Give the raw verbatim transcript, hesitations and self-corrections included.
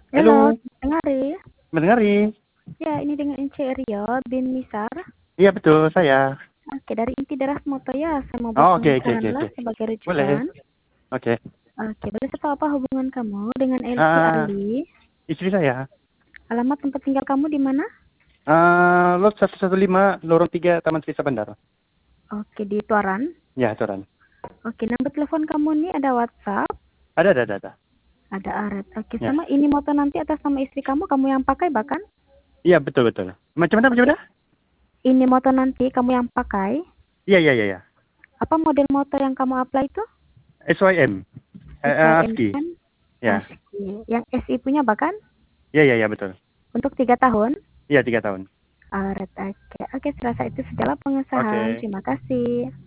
Halo, Halo. dengari? Mendengari. Ya, ini dengan Ence Rio bin Misar. Iya betul, saya. Oke, dari inti darah Moto ya, saya mau buat Oh, oke oke pemeriksaan oke lah oke. sebagai Boleh. rujukan. Oke. Oke, boleh saya tahu apa hubungan kamu dengan Elsie Ah, Arli? istri saya. Alamat tempat tinggal kamu di mana? Ah, lot satu satu lima, lorong tiga, Taman Srisa Bandar. Oke, di Tuaran. Ya, Turan. Oke, nomor telepon kamu nih ada WhatsApp? Ada, ada, ada, ada. Ada Aret. Oke, Ya. sama ini moto nanti atas nama istri kamu, kamu yang pakai bahkan? Iya, betul betul. Macam mana, macam Oke, mana? ini moto nanti kamu yang pakai. Iya, iya, iya, iya. Apa model motor yang kamu apply itu? S Y M. Eh, eh, S Y M ASCII. kan? Ya. Aski. Yang S I punya bahkan? Iya, iya, iya, betul. Untuk tiga tahun? Iya, tiga tahun. Alright, oke. Oke, serasa itu sejalan pengesahan. Oke. Terima kasih.